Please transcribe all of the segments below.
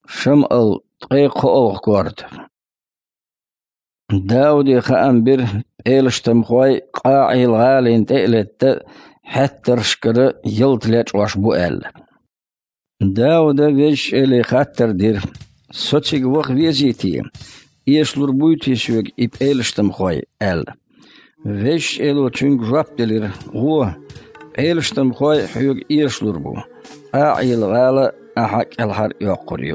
شمال طيق أوغكورد داود خان بير إيلشتم خوي قاعي الغالين تقلت حتى رشكر يلتلج واش بوال داود ويش إلي خاتر دير سوتشيك وخ ويزيتي يشلور بويتي شوك إب إيلشتم خوي أل ويش إلو تشنك جواب دلير هو إيلشتم خوي حيوك يشلور بو قاعي الغالة أحق الحر يقريو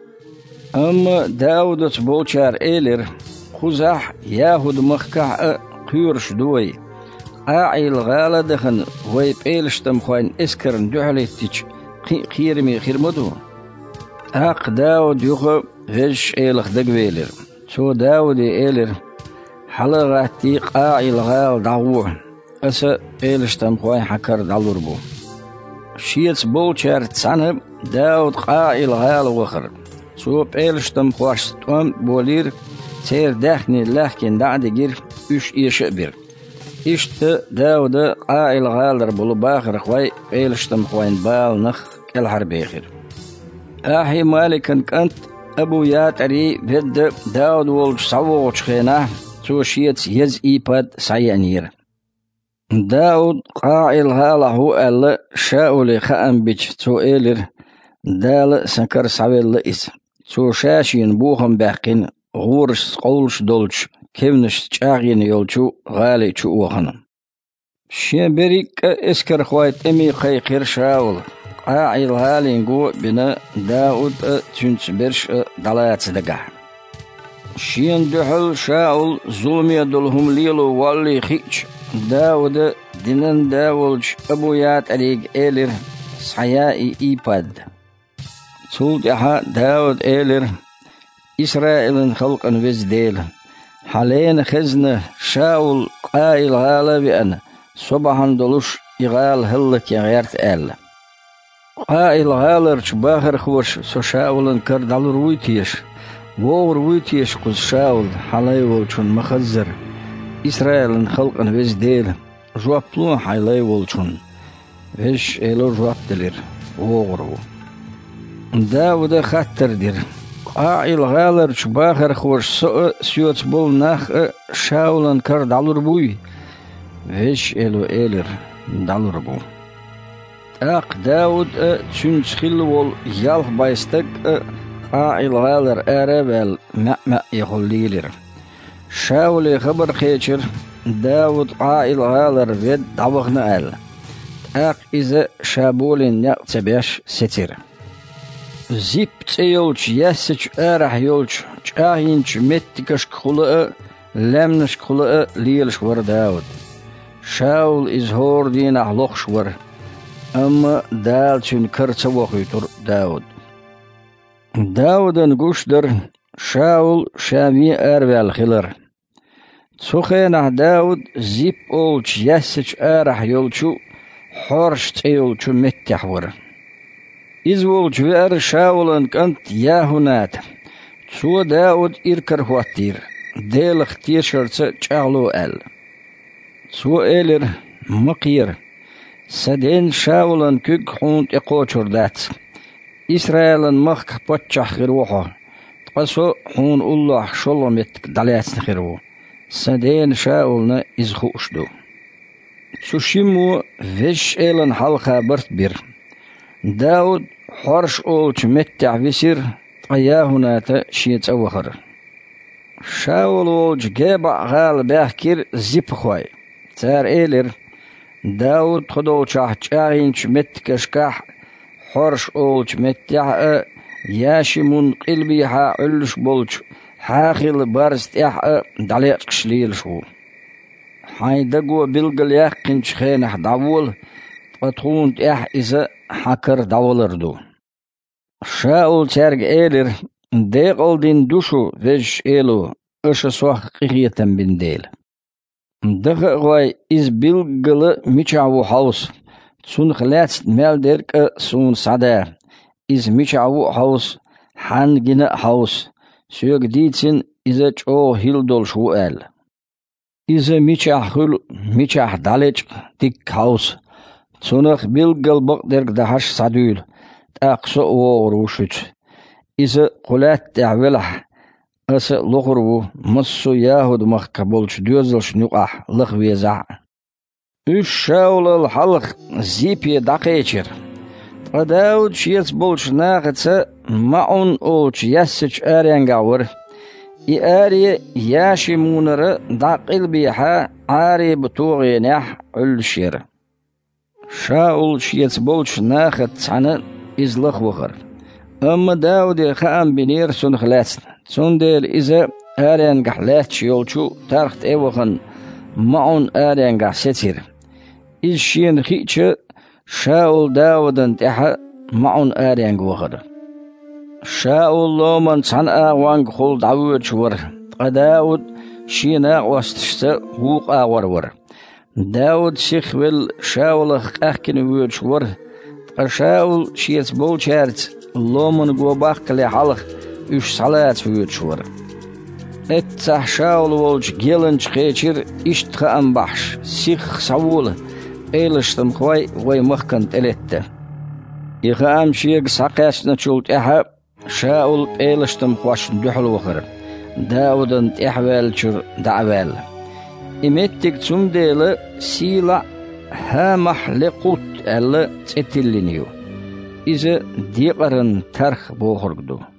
أما داود تبوشار إيلر خزاح ياهد مخكع قيرش دوي قاعي الغالة دخن ويب إيلشتم خوين إسكرن دعليتش خيرمي خير مدو أق داود يخو غش إيلخ دقويلر سو داود إيلر حلغاتي قاعي الغال دعوه أسا إيلشتم خوين حكر دعلور بو شيتس بوشار تسانب داود قاعي الغال وخر سو بإيلشتم خواش توم بولير سير داخني لكن دعد جير إيش يشبر إشت داود قائل غالر بلو باخر خوي إيلشتم خوين بال نخ كالحر بيخر آحي مالكن كنت أبو ياتري فد داود ولج صوغش خينا سو شيت يز إيباد سعيانير داود قائل غاله هو ألا شاولي خأم بيش سو إيلر دال سنكر سعويل لئيس سو شاشين بوخم باقين غورش قولش دولش كيفنش تشاغين يولشو غالي شو وخنا شيبريك اسكر خويت امي خير شاول قاعي الغالي نقو بنا داود تنس برش دلات دقا شين دحل شاول ظلمي دلهم ليلو والي خيش داود دينن داولش ابويات عليك ايلر صحيائي ايباد سولتها داود ايلر إسرائيل خلق وزديل حالين خزنة شاول قائل غالة بأن صبحا دلوش إغال هلك يغيرت آل قائل غالة باخر خوش سو شاول كرد على رويتيش وور رويتيش قز شاول حالي ولشون مخزر إسرائيل خلق وزديل جواب لون حالي ولشون وش إلو جواب دلير وورو داود خاتر دير قاعي الغالر شباخر خوش سيوت بول ناخ شاولن كر دالور بوي ويش إلو إيلر دالور بو أق داود تشنش خلوول يالخ بايستك قاعي الغالر أرابال مأمأ يخل ليلر شاولي خبر خيشر داود قاعي الغالر بيد دعوغنا آل أق إذا شابولين يقتباش ستير زيب تيولش ياسج أرح يولش جاهينش متكش خلق لمنش خلق ليلش ور داود شاول إزهور دين أحلقش ور أما دالشن كرتس وخيتر داود نقوش در شاول شامي أربال خلر تسوخين داود زيب أولش ياسج أرح يولشو حورش تيولشو متح ور إزول جوار شاولن كنت ياهونات سو داود إركر هواتير ديل اختير شرطة جعلو آل سو إيلر مقير سدين شاولن كيك حونت إقوشر دات إسرائيلن مخ بطشح خروحه تقصو حون الله شلمت دليات نخرو سدين شاولن إزخوشدو سو شمو فيش إيلن حلقة برت بير داود حرش أولش متع بسير طياهنات شيت أوخر شاول أولش جابع غال باكر زيب خواي تار إيلر داود خدو شاح جاهينش متكشكاح حرش أولش متع ياشمون قلبي حا علش بولش حاخل بارست إح دليق شليل شو حايدقو بلقل يقنش خينح دعول تطونت إح إذا حكر دولردو شاول تارج إيلر ديقل دين دوشو ويش إيلو إش سوح قيقيتن بنديل دغغوي إز بلغل ميشعو حوس سون خلات مالدرك سون سادا إز ميشعو حوس حانجنا حوس سيوك ديتسن إذا جو هيلدول شوال إذا ميشع دالج ديك حوس سونخ بلغل بقدرك دهش سادول تاقسو ووروشت إذا قلت تعبلح أس لغرو مصو ياهود مخكبولش دوزلش نقح لغويزع شاول الحلق زيبي دقيتشر داود شيت بولش ناغتس معون أولش يسج آريانغاور آري ياشي مونر داقل بيحا عاري بطوغي نح علشير شاول شيت بولش ناغت عنا إزلخ وخر أما داود خام بنير سنخلاتن سندل إذا آريانغح لاتش يولشو تارخت إيوخن معون آريانغح ستير إشين خيتش شاول داودن تحا معون آريانغ وخر شاول لومن صنع وانغ خول دعوت شور داود شينا وستشت هوق آور داود سيخويل شاول أخكن ويد شور شاول شيت بول شارت لومن قوباق لي حلق إش صلاة ويد شور اتح شاول والج جيلنج خيشير إشتخ أنبحش سيخ ساول إيلشتم خوي وي مخكن تلته يخام شيق ساقاش نتشولت إحا شاول إيلشتم خوش دحل وخر داودن إحوالشر دعوال إمتك تسمديل سيلا هامح لقوت ألا تتلينيو إذا ديقرن ترخ بوخرقدو